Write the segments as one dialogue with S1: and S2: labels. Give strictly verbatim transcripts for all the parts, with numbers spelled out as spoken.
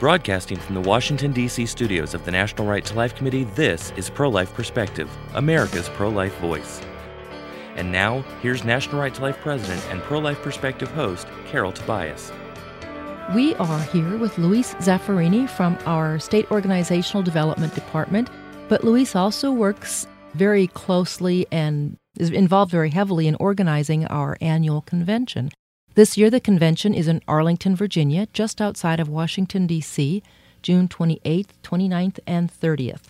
S1: Broadcasting from the Washington, D C studios of the National Right to Life Committee, this is Pro-Life Perspective, America's pro-life voice. And now, here's National Right to Life President and Pro-Life Perspective host, Carol Tobias.
S2: We are here with Luis Zaffarini from our State Organizational Development Department, but Luis also works very closely and is involved very heavily in organizing our annual convention. This year, the convention is in Arlington, Virginia, just outside of Washington, D C, June twenty-eighth, twenty-ninth, and thirtieth.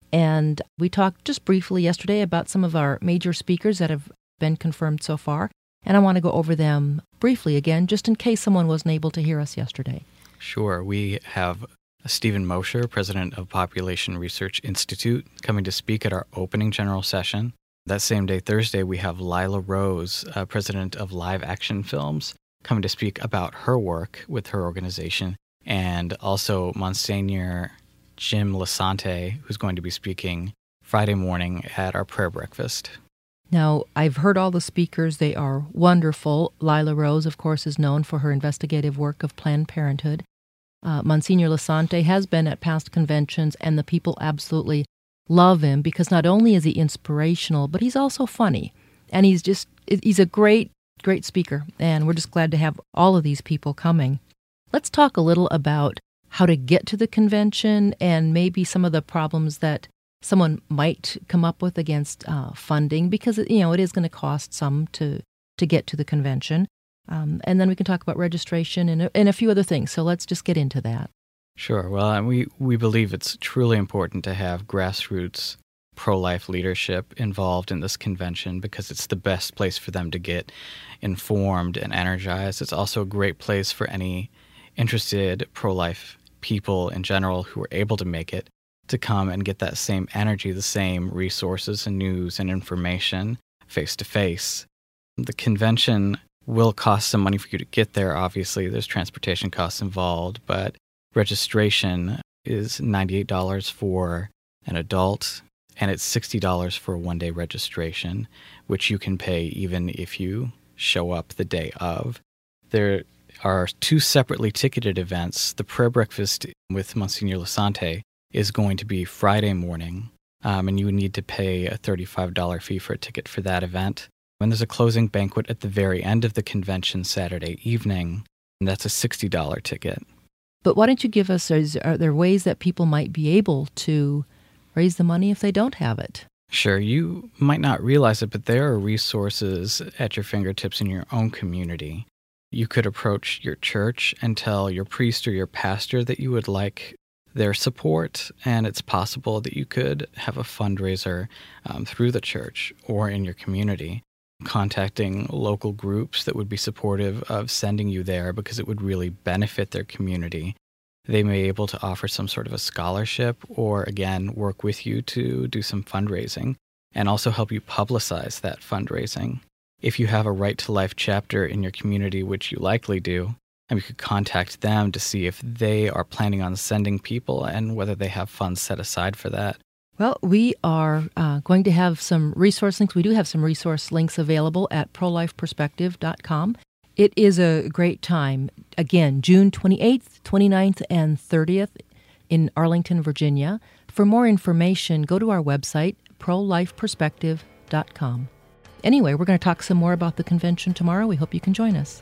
S2: And we talked just briefly yesterday about some of our major speakers that have been confirmed so far, and I want to go over them briefly again, just in case someone wasn't able to hear us yesterday.
S3: Sure. We have Stephen Mosher, president of Population Research Institute, coming to speak at our opening general session. That same day, Thursday, we have Lila Rose, uh, president of Live Action Films, coming to speak about her work with her organization, and also Monsignor Jim Lasante, who's going to be speaking Friday morning at our prayer breakfast.
S2: Now, I've heard all the speakers. They are wonderful. Lila Rose, of course, is known for her investigative work of Planned Parenthood. Uh, Monsignor Lasante has been at past conventions, and the people absolutely love him because not only is he inspirational, but he's also funny. And he's just, he's a great, great speaker. And we're just glad to have all of these people coming. Let's talk a little about how to get to the convention and maybe some of the problems that someone might come up with against uh, funding, because, you know, it is going to cost some to, to get to the convention. Um, and then we can talk about registration and, and a few other things. So let's just get into that.
S3: Sure. Well, and we, we believe it's truly important to have grassroots pro-life leadership involved in this convention because it's the best place for them to get informed and energized. It's also a great place for any interested pro-life people in general who are able to make it to come and get that same energy, the same resources and news and information face-to-face. The convention will cost some money for you to get there, obviously. There's transportation costs involved, but registration is ninety-eight dollars for an adult, and it's sixty dollars for a one-day registration, which you can pay even if you show up the day of. There are two separately ticketed events. The prayer breakfast with Monsignor Lasante is going to be Friday morning, um, and you would need to pay a thirty-five dollars fee for a ticket for that event. And there's a closing banquet at the very end of the convention Saturday evening, and that's a sixty dollars ticket.
S2: But why don't you give us, is, are there ways that people might be able to raise the money if they don't have it?
S3: Sure. You might not realize it, but there are resources at your fingertips in your own community. You could approach your church and tell your priest or your pastor that you would like their support, and it's possible that you could have a fundraiser um, through the church or in your community, contacting local groups that would be supportive of sending you there because it would really benefit their community. They may be able to offer some sort of a scholarship or, again, work with you to do some fundraising and also help you publicize that fundraising. If you have a Right to Life chapter in your community, which you likely do, and you could contact them to see if they are planning on sending people and whether they have funds set aside for that.
S2: Well, we are uh, going to have some resource links. We do have some resource links available at pro life perspective dot com. It is a great time. Again, June twenty-eighth, twenty-ninth, and thirtieth in Arlington, Virginia. For more information, go to our website, pro life perspective dot com. Anyway, we're going to talk some more about the convention tomorrow. We hope you can join us.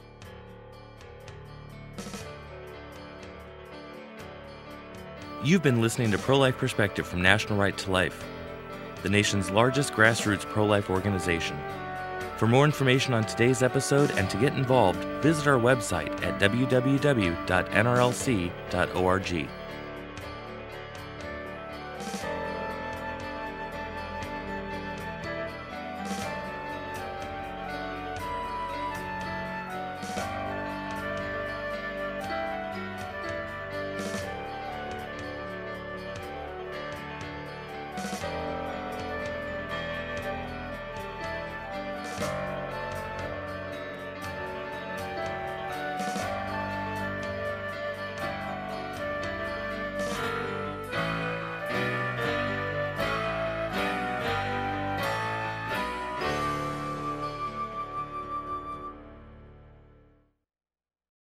S1: You've been listening to Pro-Life Perspective from National Right to Life, the nation's largest grassroots pro-life organization. For more information on today's episode and to get involved, visit our website at w w w dot n r l c dot org.